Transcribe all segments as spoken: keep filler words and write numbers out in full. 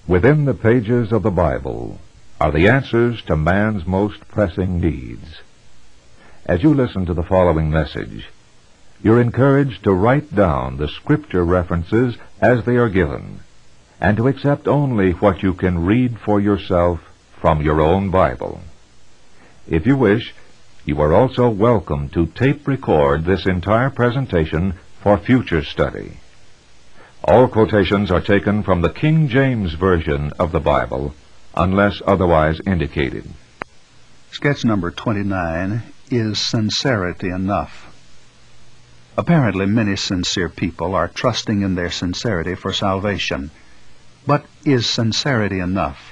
Within the pages of the Bible are the answers to man's most pressing needs. As you listen to the following message, you're encouraged to write down the Scripture references as they are given, and to accept only what you can read for yourself from your own Bible. If you wish, you are also welcome to tape record this entire presentation for future study. All quotations are taken from the King James Version of the Bible, unless otherwise indicated. Sketch number twenty-nine is sincerity enough? Apparently, many sincere people are trusting in their sincerity for salvation. But is sincerity enough?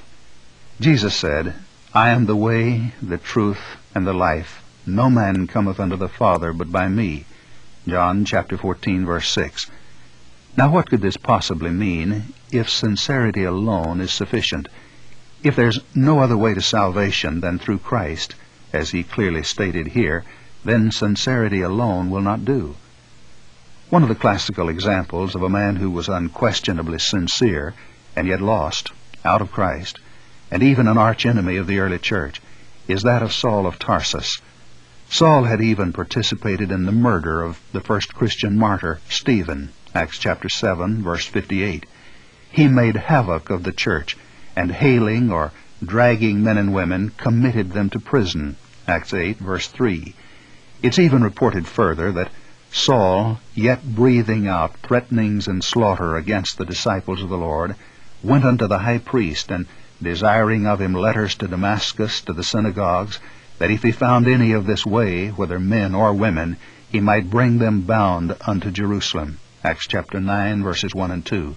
Jesus said, "I am the way, the truth, and the life. No man cometh unto the Father but by me." John chapter fourteen, verse six. Now what could this possibly mean if sincerity alone is sufficient? If there's no other way to salvation than through Christ, as he clearly stated here, then sincerity alone will not do. One of the classical examples of a man who was unquestionably sincere and yet lost, out of Christ, and even an archenemy of the early church, is that of Saul of Tarsus. Saul had even participated in the murder of the first Christian martyr, Stephen, Acts chapter seven, verse fifty-eight. He made havoc of the church, and hailing or dragging men and women, committed them to prison, Acts eight, verse three. It's even reported further that Saul, yet breathing out threatenings and slaughter against the disciples of the Lord, went unto the high priest, and desiring of him letters to Damascus, to the synagogues, that if he found any of this way, whether men or women, he might bring them bound unto Jerusalem. Acts chapter nine, verses one and two.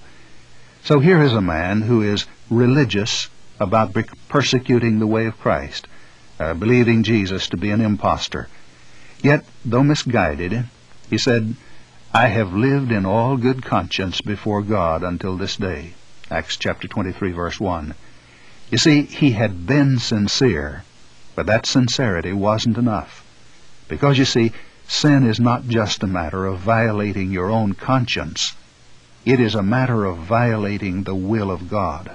So here is a man who is religious about persecuting the way of Christ, uh, believing Jesus to be an impostor. Yet, though misguided, he said, "I have lived in all good conscience before God until this day." Acts chapter twenty-three, verse one. You see, he had been sincere, but that sincerity wasn't enough. Because, you see, sin is not just a matter of violating your own conscience. It is a matter of violating the will of God.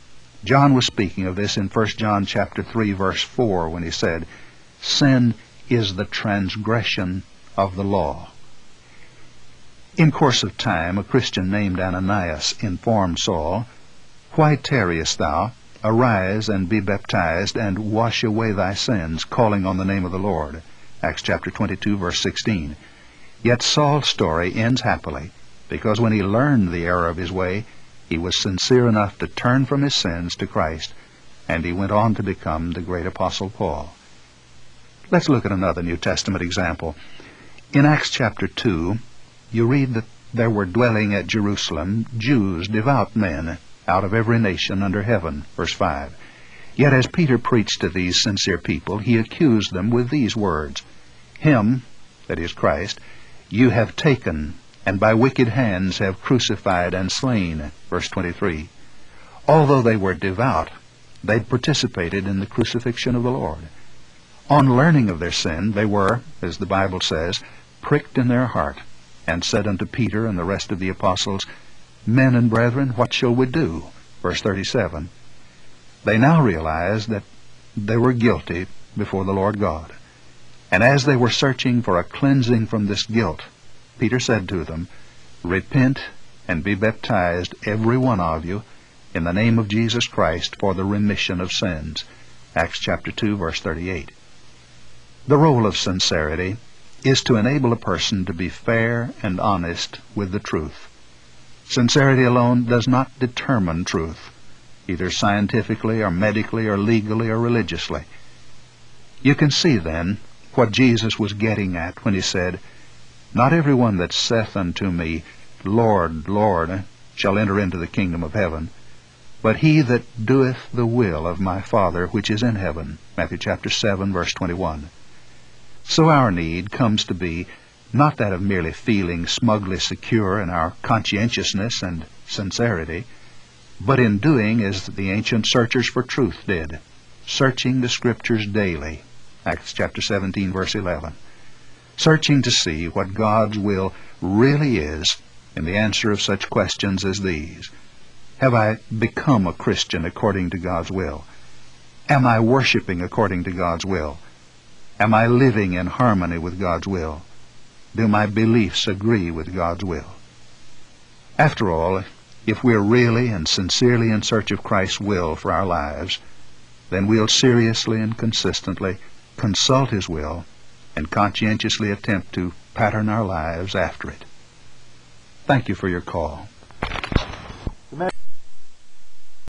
John was speaking of this in First John chapter three, verse four, when he said, "Sin is the transgression of the law." In course of time, a Christian named Ananias informed Saul, "Why tarriest thou? Arise and be baptized, and wash away thy sins, calling on the name of the Lord." Acts chapter twenty-two, verse sixteen. Yet Saul's story ends happily, because when he learned the error of his way, he was sincere enough to turn from his sins to Christ, and he went on to become the great Apostle Paul. Let's look at another New Testament example. In Acts chapter two, you read that there were dwelling at Jerusalem Jews, devout men, out of every nation under heaven, verse five. Yet as Peter preached to these sincere people, he accused them with these words, "Him," that is Christ, "you have taken, and by wicked hands have crucified and slain," verse twenty-three. Although they were devout, they participated in the crucifixion of the Lord. On learning of their sin, they were, as the Bible says, pricked in their heart, and said unto Peter and the rest of the apostles, "Men and brethren, what shall we do?" Verse thirty-seven. They now realized that they were guilty before the Lord God. And as they were searching for a cleansing from this guilt, Peter said to them, "Repent and be baptized, every one of you, in the name of Jesus Christ, for the remission of sins." Acts chapter two, verse thirty-eight. The role of sincerity is to enable a person to be fair and honest with the truth. Sincerity alone does not determine truth, either scientifically or medically or legally or religiously. You can see, then, what Jesus was getting at when he said, "Not every one that saith unto me, Lord, Lord, shall enter into the kingdom of heaven, but he that doeth the will of my Father which is in heaven." Matthew chapter seven, verse twenty-one. So our need comes to be not that of merely feeling smugly secure in our conscientiousness and sincerity, but in doing as the ancient searchers for truth did, searching the Scriptures daily. Acts chapter seventeen, verse eleven. Searching to see what God's will really is in the answer of such questions as these. Have I become a Christian according to God's will? Am I worshiping according to God's will? Am I living in harmony with God's will? Do my beliefs agree with God's will? After all, if we're really and sincerely in search of Christ's will for our lives, then we'll seriously and consistently consult His will and conscientiously attempt to pattern our lives after it. Thank you for your call.